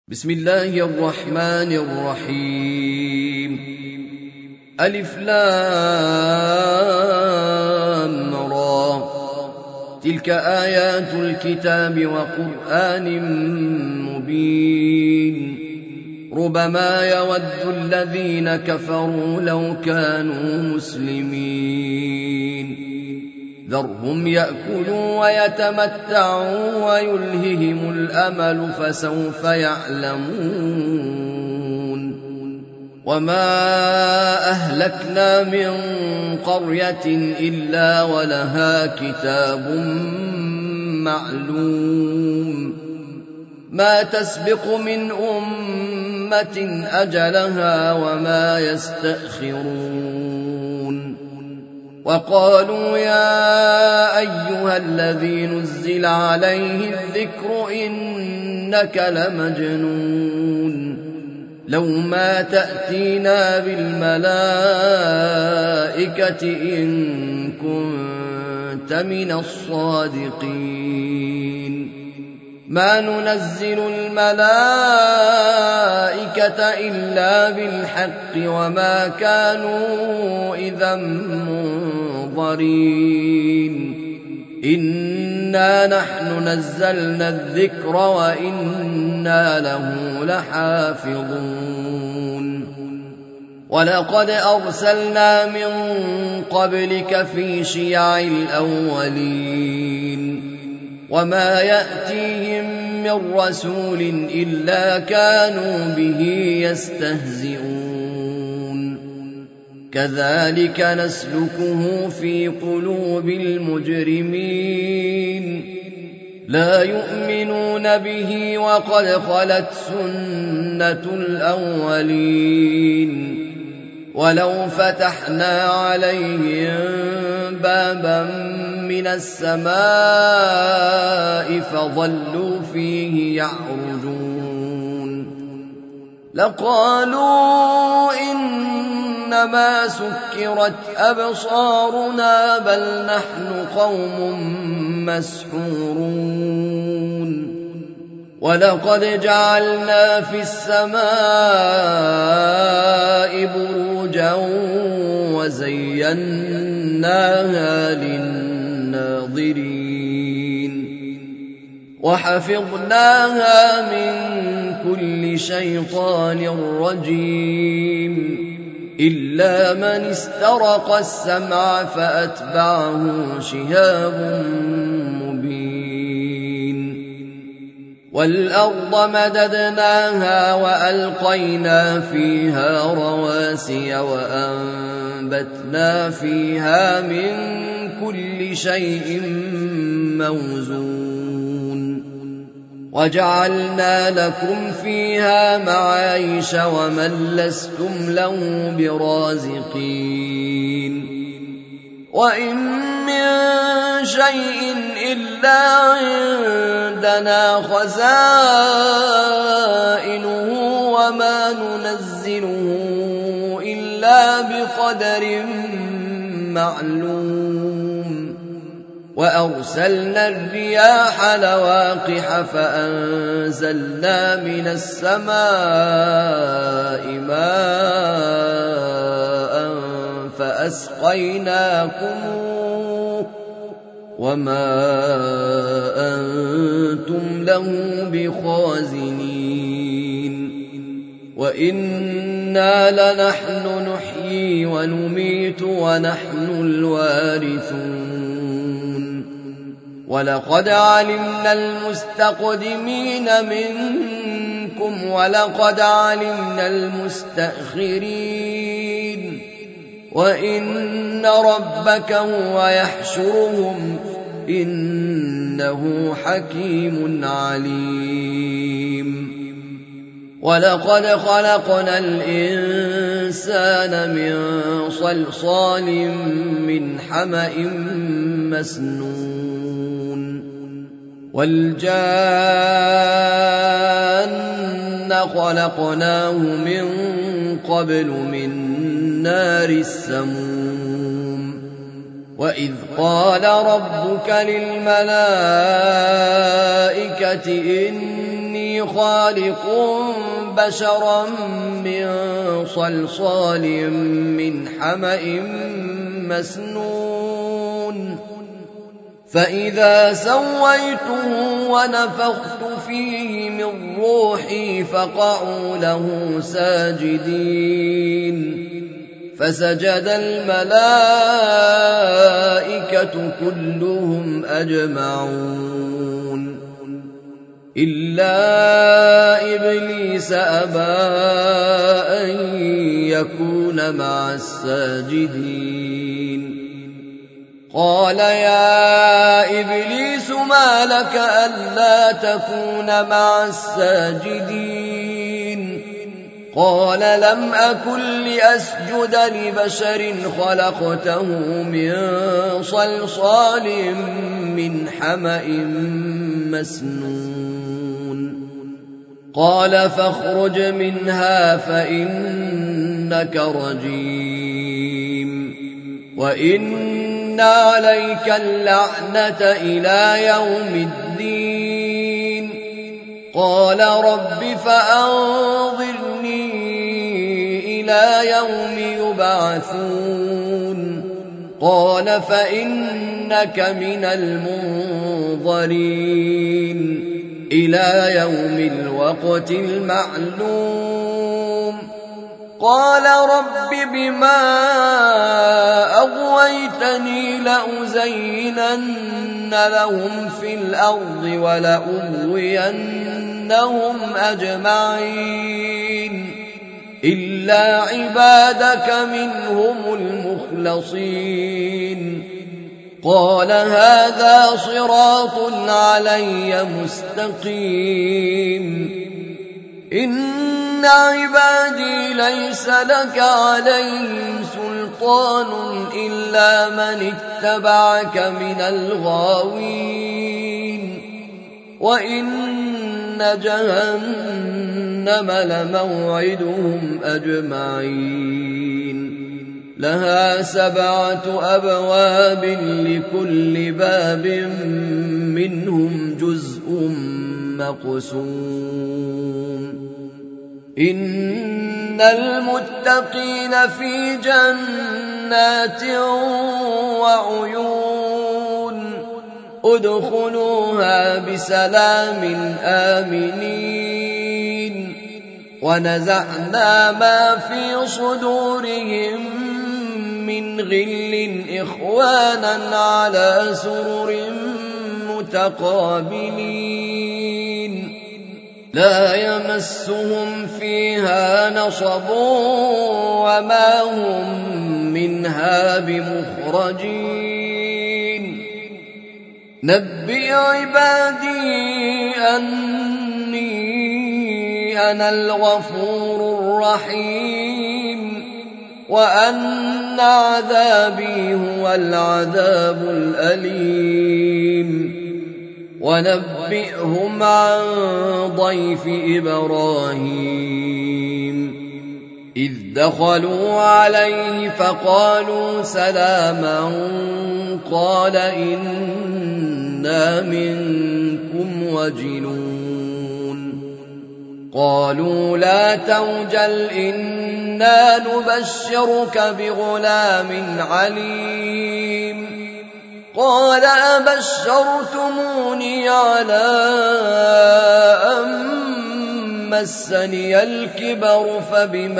بسم الله الرحمن الرحيم. ألف لام را، تلك آيات الكتاب وقرآن مبين. ربما يود الذين كفروا لو كانوا مسلمين. ذرهم يأكلوا ويتمتعوا ويلههم الأمل فسوف يعلمون. وما أهلكنا من قرية إلا ولها كتاب معلوم، ما تسبق من أمة أجلها وما يستأخرون. وقالوا يا أيها الذي نزل عليه الذكر إنك لمجنون، لو ما تأتينا بالملائكة إن كنت من الصادقين. ما ننزل الملائكة إلا بالحق وما كانوا إذا منظرين. إنا نحن نزلنا الذكر وإنا له لحافظون. ولقد أرسلنا من قبلك في شيع الأولين، وما يأتيهم من رسول إلا كانوا به يستهزئون. كذلك نسلكه في قلوب المجرمين، لا يؤمنون به وقد خلت سنة الأولين. ولو فتحنا عليهم بابا من السماء فظلوا فيه يعرجون لقالوا إنما سكرت أبصارنا بل نحن قوم مسحورون. ولقد جعلنا في السماء بروجا وزيناها للناظرين وحفظناها من كل شيطان رجيم إلا من استرق السمع فأتبعه شهاب مبين. والأرض مددناها وألقينا فيها رواسي وأنبتنا فيها من كل شيء موزون. وجعلنا لكم فيها معايش ومن لستم له برازقين. وإن من شيء إلا عندنا خزائنه وما ننزله إلا بقدر معلوم. وأرسلنا الرياح لواقح فأنزلنا من السماء ماء فأسقيناكموه وما أنتم له بخازنين. وإنا لنحن نحيي ونميت ونحن الوارثون. ولقد علمنا المستقدمين منكم ولقد علمنا المستأخرين. وإن ربك هو يحشرهم إنه حكيم عليم. ولقد خلقنا الإنسان من صلصال من حمأ مسنون. والجان خلقناه من قبل من نار السموم. وإذ قال ربك للملائكة إني إني خالق بشرا من صلصال من حمأ مسنون فإذا سويته ونفخت فيه من روحي فقعوا له ساجدين فسجد الملائكة كلهم أجمعون إلا إبليس أبى أن يكون مع الساجدين قال يا إبليس ما لك ألا تكون مع الساجدين قال لم أكن لأسجد لبشر خلقته من صلصال من حمأ مسنون قال فاخرج منها فإنك رجيم وإن عليك اللعنة إلى يوم الدين قال رب فأنظرني إلى يوم يبعثون قال فإنك من المنظرين إلى يوم الوقت المعلوم قال رب بما أغويتني لأزينن لهم في الأرض ولأغوينهم أجمعين إلا عبادك منهم المخلصين قال هذا صراط علي مستقيم إن عبادي ليس لك عليهم سلطان إلا من اتبعك من الغاوين وإن جهنم لموعدهم أجمعين لها 7 أبواب لكل باب منهم جزء مقسوم إن المتقين في جنات وعيون ادخلوها بسلام آمنين ونزعنا ما في صدورهم من غل إخوانا على سرر متقابلين لا يمسهم فيها نصب وما هم منها بمخرجين نبئ عبادي أني أنا الغفور الرحيم وأن عذابي هو العذاب الأليم ونبئهم عن ضيف إبراهيم إذ دخلوا عليه فقالوا سلاما قال إنا منكم وجلون قالوا لا توجل إنا نبشرك بغلام عليم قال أبشرتموني على أن مسني الكبر فبم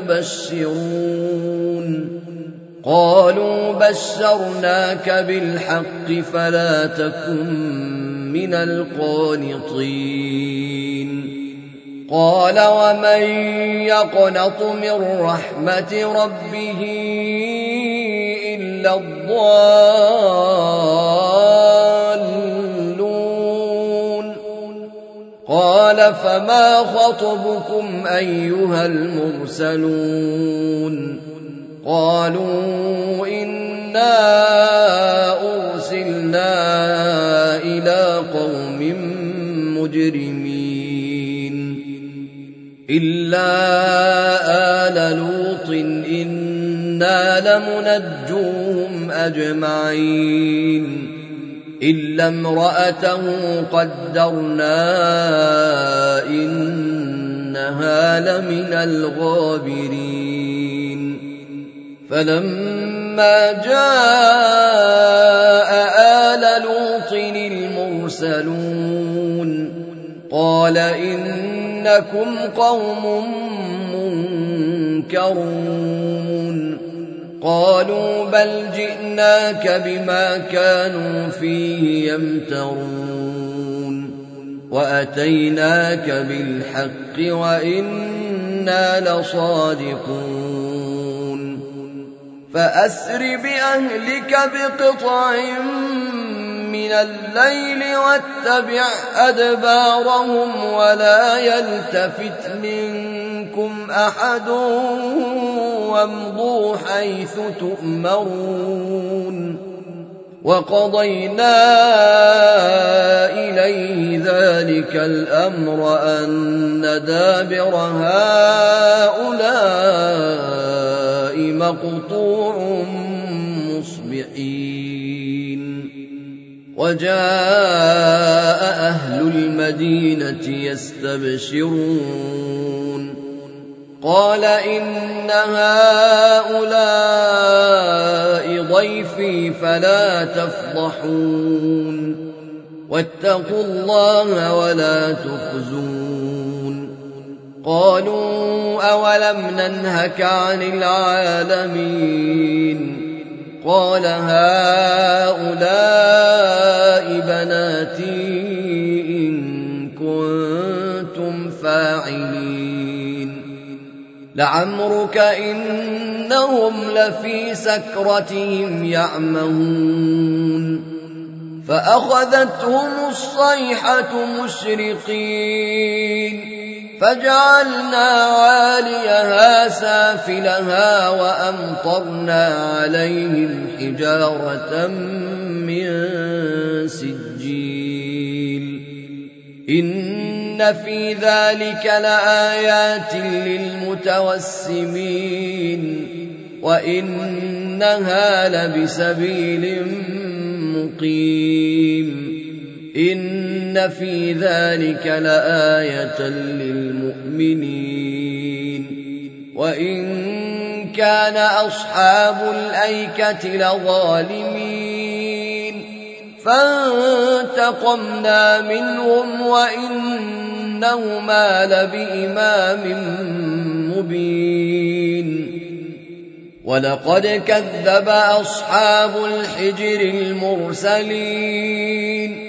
تبشرون قالوا بشرناك بالحق فلا تكن من القانطين قال ومن يقنط من رحمة ربه إلا الضالون قال فما خطبكم أيها المرسلون قالوا إنا أرسلنا إلى قوم مجرمين إلا آل لوط إنا لمنجوهم أجمعين إلا امرأته قدرنا إنها لمن الغابرين فلما جاء آل لوط المرسلون قال إنكم قوم منكرون قالوا بل جئناك بما كانوا فيه يمترون وأتيناك بالحق وإنا لصادقون فأسر بأهلك بقطع من الليل واتبع أدبارهم ولا يلتفت منكم أحد وامضوا حيث تؤمرون وقضينا إليه ذلك الأمر أن دابر هؤلاء مقطوع مصبحين وجاء أهل المدينة يستبشرون قال إن هؤلاء ضيفي فلا تفضحون واتقوا الله ولا تخزون قالوا أولم ننهك عن العالمين قال هؤلاء بناتي إن كنتم فاعلين لعمرك إنهم لفي سكرتهم يعمهون فأخذتهم الصيحة مشرقين فجعلنا عاليها سافلها وأمطرنا عليهم حجارة من سجيل إن في ذلك لآيات للمتوسمين وإنها لبسبيل مقيم إن في ذلك لآية للمؤمنين وإن كان أصحاب الأيكة لظالمين فانتقمنا منهم وإنهما لبإمام مبين ولقد كذب أصحاب الحجر المرسلين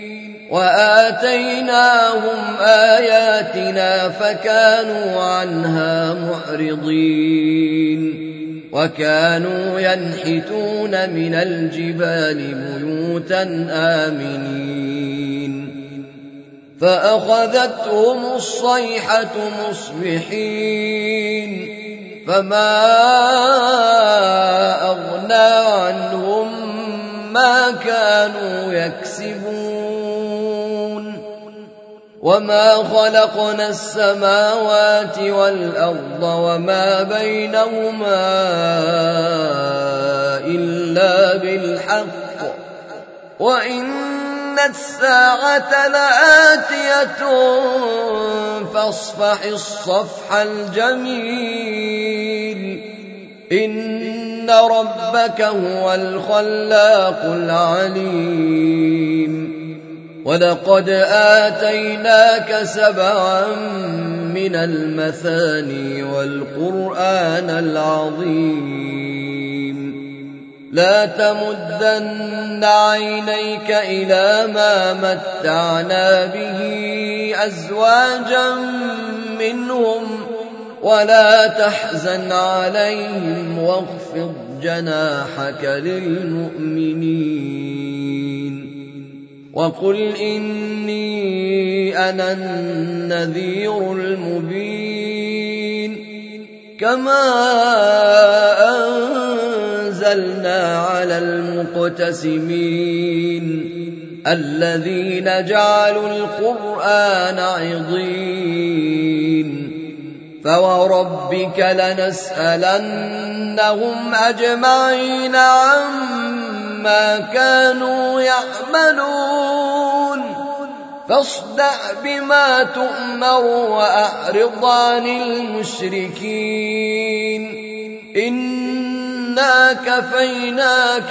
وآتيناهم آياتنا فكانوا عنها معرضين وكانوا ينحتون من الجبال بيوتا آمنين فأخذتهم الصيحة مصبحين فما أغنى عنهم ما كانوا يكسبون وما خلقنا السماوات والأرض وما بينهما إلا بالحق وإن الساعة لآتية فاصفح الصفح الجميل إن ربك هو الخلاق العليم ولقد آتيناك 7 من المثاني والقرآن العظيم لا تمدن عينيك إلى ما متعنا به أزواجا منهم ولا تحزن عليهم واخفض جناحك للمؤمنين وقل إني أنا النذير المبين كما أنزلنا على المقتسمين الذين جعلوا القرآن عضين فوربك لنسألنهم أجمعين عما ما كانوا يعملون فاصدع بما تؤمر وأعرض عن المشركين إنا كفيناك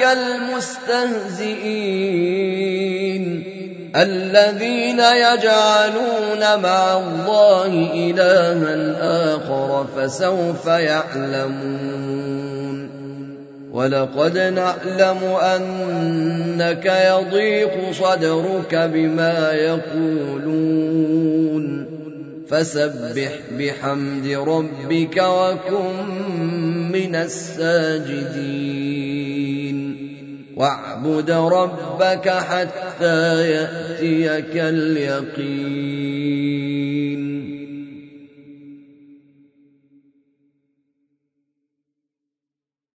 المستهزئين الذين يجعلون مع الله إلها آخر فسوف يعلمون ولقد نعلم أنك يضيق صدرك بما يقولون فسبح بحمد ربك وكن من الساجدين واعبد ربك حتى يأتيك اليقين